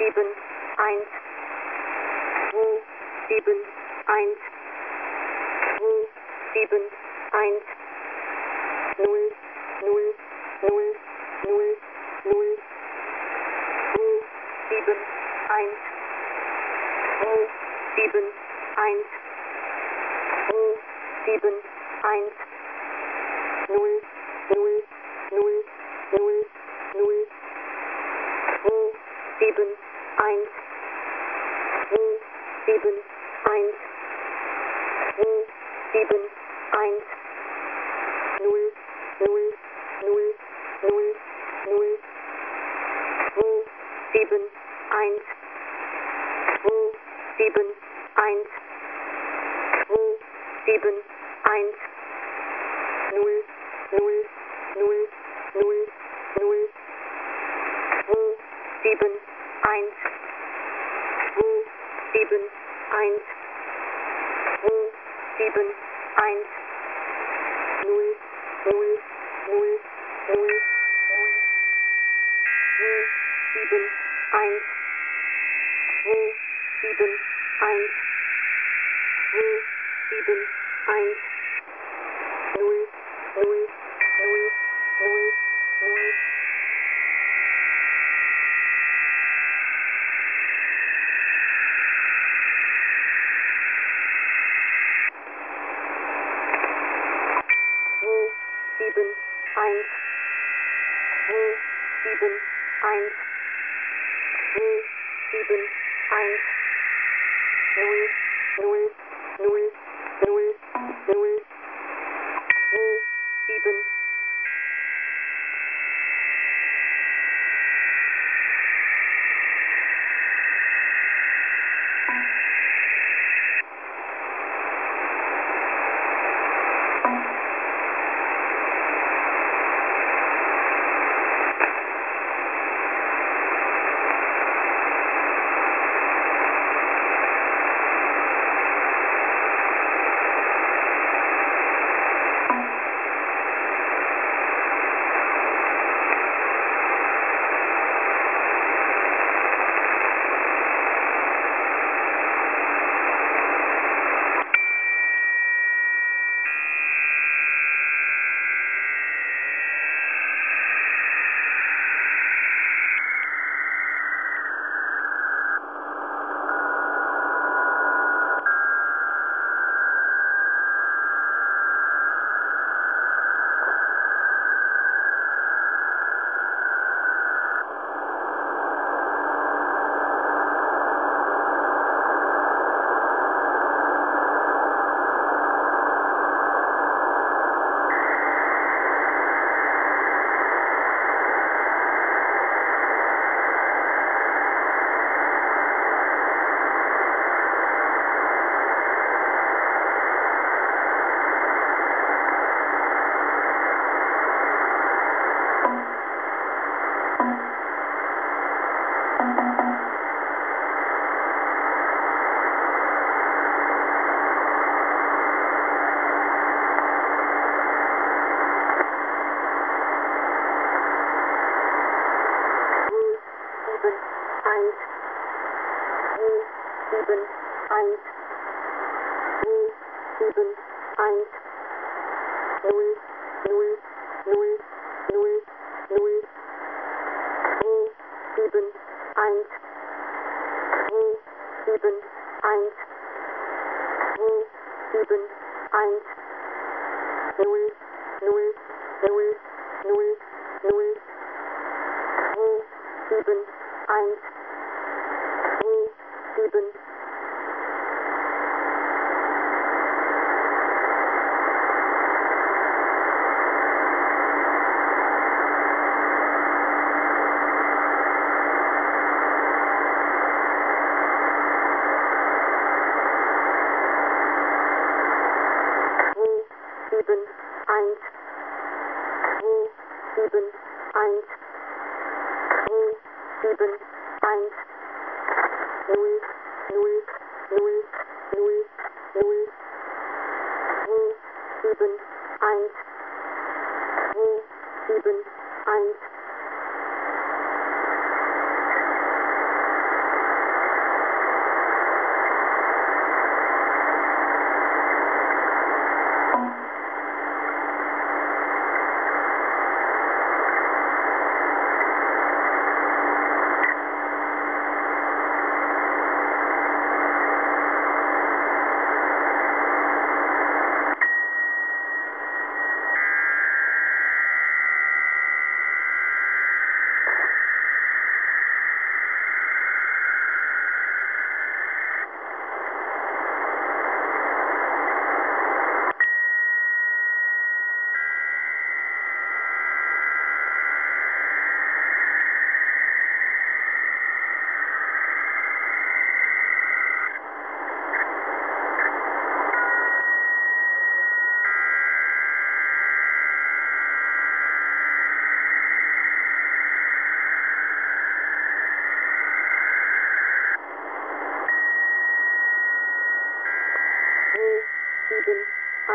sieben, eins, 2, 7, 1, 2, 7, 1, 0, 0, 0, 0, 0, 2, 7, 1, 2, 7, 1, 2, 7, 1, 0, 0, 0, 0, 0, 2, 7, 1, 2, 7, 1, 2, 7, 1, 0, 0, 0, 0, 0, 2, 7, 1, 2, 7, 1, 2, 7, 1, 0, 0, 0, 0, 0, 2, 7, 1, 2, 7, 1, 2, 7, 1, 0, 0, 0, 0, 0, 2, 7, 1, 2, 7, 1, 2, 7, 1, 0, 0, 0, 0, 0. Sieben, eins, 2, 7, 1, 2, 7, 1, 0, 0, 0, 0, 0, 2, 7.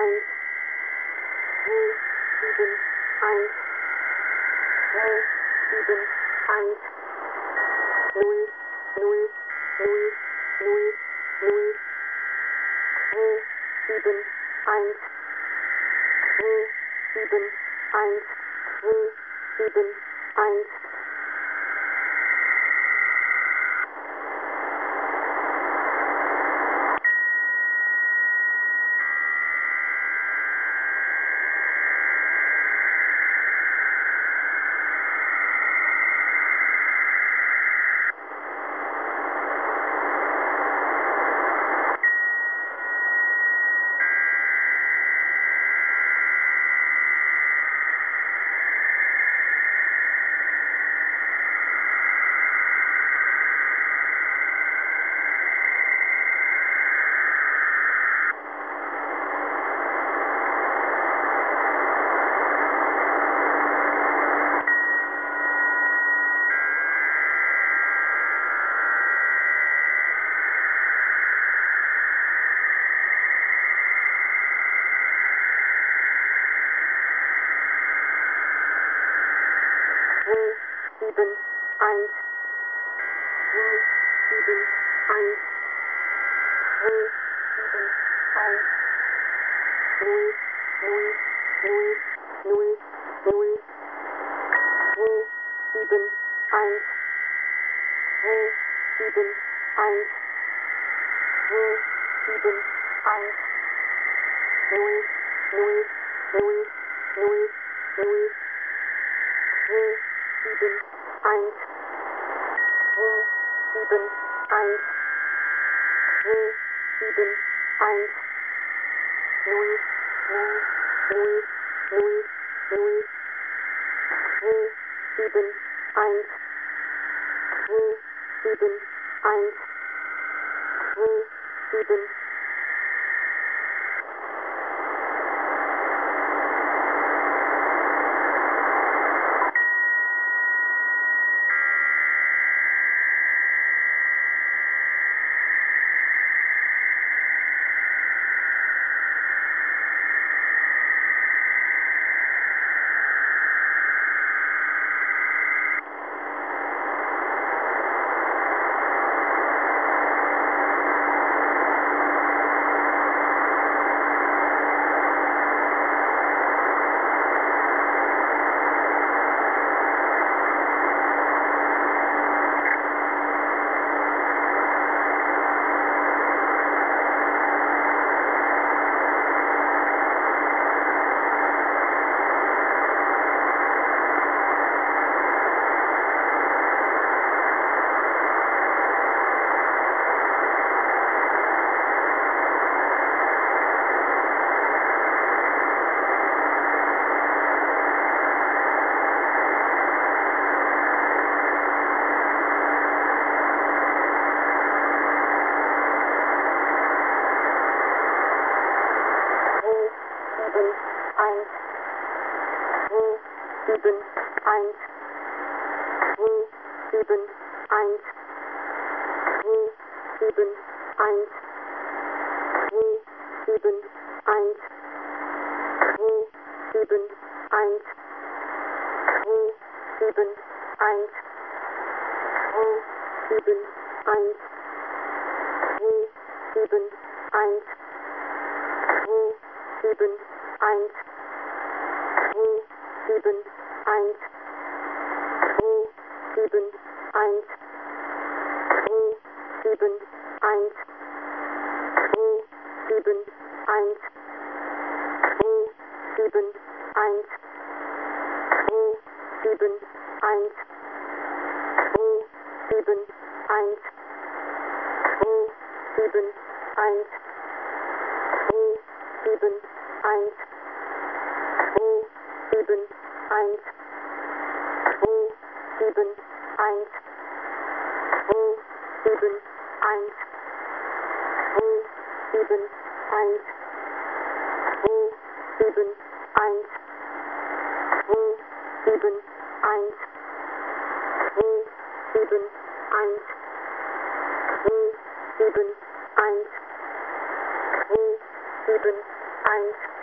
7, 1, 2, 7, 1.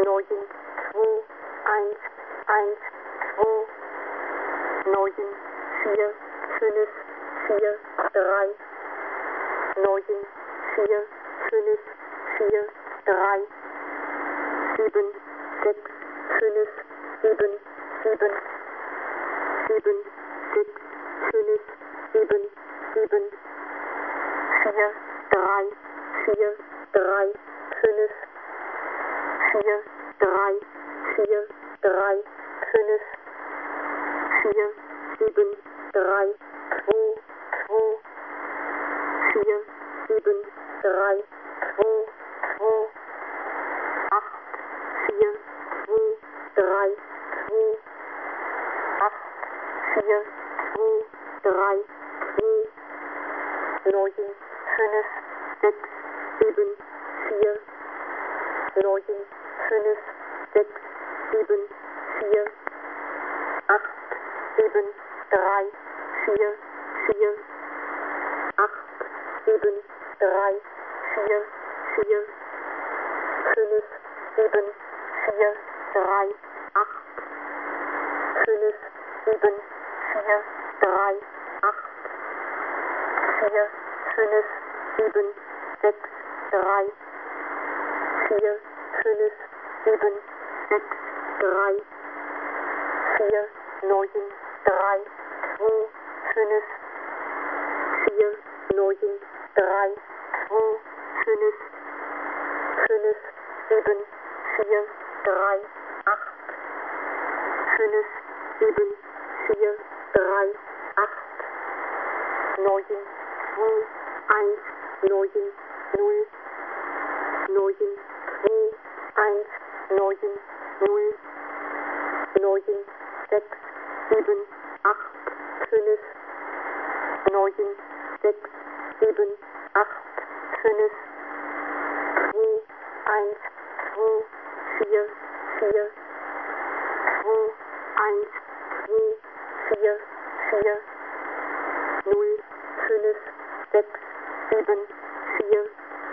9, 2, 1, 1, 2, 9, 4, 5, 4, 3, 9, 4, 5, 4, 3, 7, 6, 5, 7, 7, 7, 6, 5, 7, 7, 4, 3, 4, 3, 5, 4, 3, 4, 3, 5, 4, 7, 3, 2, 2, 4, 7, 3, 2, 2, 8, 4, 2, 3, 2, 8, 4, 2, 3, 2, 9, 5, 6, 7, 4, 9, 5, 6, 7, 4, 8, 7, 3, 4, 4, 8, 7, 3, 4, 4, 5, 7, 4, 3, 8, 5, 7, 4, 3, 8, 4, 5, 7, 6, 3, 4, 5, 7, 6, 3, 4, 9, 3, 2, 5, 4, 9, 3, 2, 5, 5, 7, 4, 3, 8, 5, 7, 4, 3, 8, 9, 2, 1, 9, 0, 9, 2, 1, 9, 0, 9, 6, 7, 8, 5, 9, 6, 7, 8, 5, 2, 1, 2, 4, 4, 2, 1, 2, 4, 4, 0, 5, 6, 7, 4,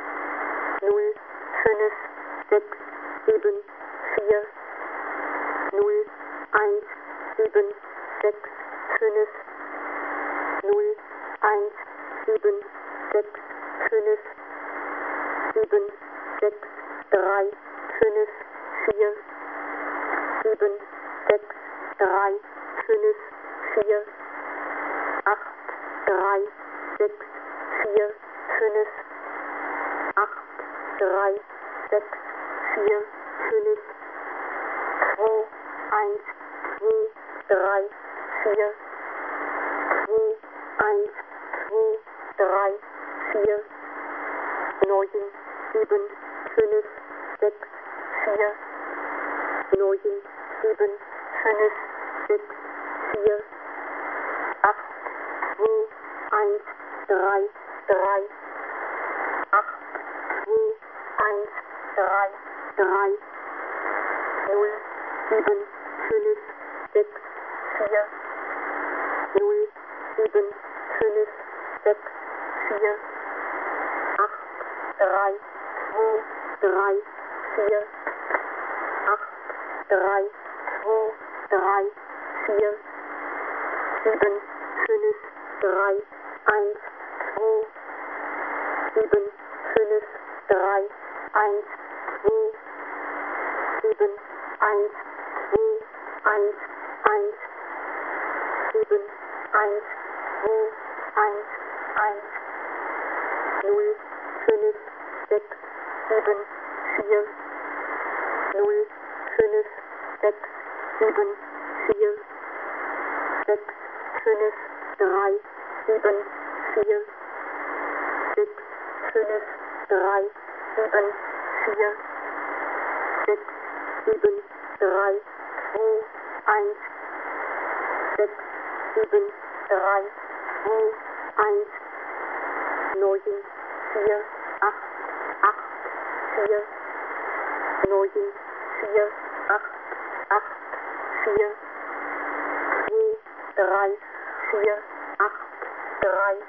0, 5, 6, 7, 4, 0, 1, 7, 6, 5, 0, 1, 7, 6, 5, 7, 6, 3, 5, 4, 7, 6, 3, 5, 4, 8, 3, 6, 4, 5, 8, 3, 6, 4, 5, 2, 1, 2, 3, 4, 2, 1, 2, 3, 4, 9, 7, 5, 6, 4, 9, 7, 5, 6, 4, 8, 2, 1, 3, 3, 8, 2, 1, 3, 3, 0, 7, 5, 6, 4, 0, 7, 5, 6, 4, 8, 3, 2, 3, 4, 8, 3, 2, 3, 4, 7, 5, 3, 1, 2, 7, 5, 3, 1, 2, 7, 1, 2, 1, 1, 7, 1, 2, 1, 1, 0, 5, 6, 7, 4, 0, 5, 6, 7, 4, 6, 5, 3, 7, 4, 6, 5, 3, 7, 4, 6, 7, 3, 2, 1, 6, 7, 3, 2, 1, 9, 4, 8, 8, 4, 9, 4, 8, 8, 4, 2, 3, 4, 8, 3,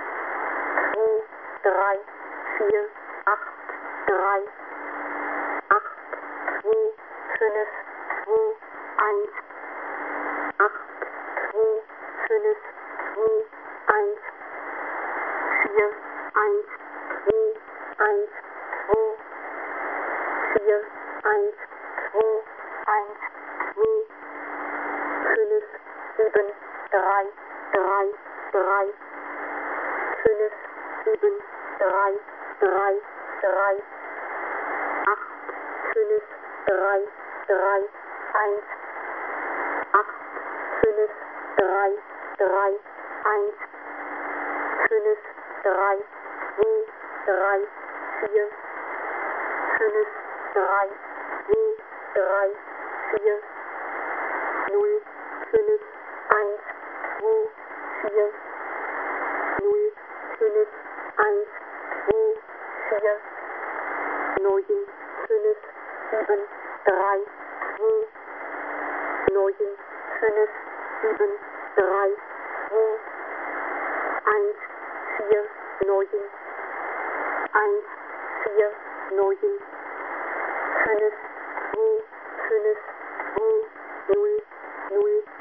2, 3, 4, 8, 3, 8, 2, 5, 2, 1, 8, 2, 5, 2, 1, 4, 1, 2, 1, 2, 4, 1, 2, 1, 2, 5, 7, 3, 3, 3, 5, 7, 3, 3, 3, 8, 5, 3, 3, 1, 8, 5, 3, 3, 1, 5, 3, 2, 3, 4, 5, 3, 2, 3, 4, 0, 5, 1, 2, 4, 0, 5, 1, 2, 4, 9, 5, 7, 3, 2, 9, 5, 7, 3, 2, 1, 4, 9, 1, 4, 9, 5, 2, 5, 2, 0, 0,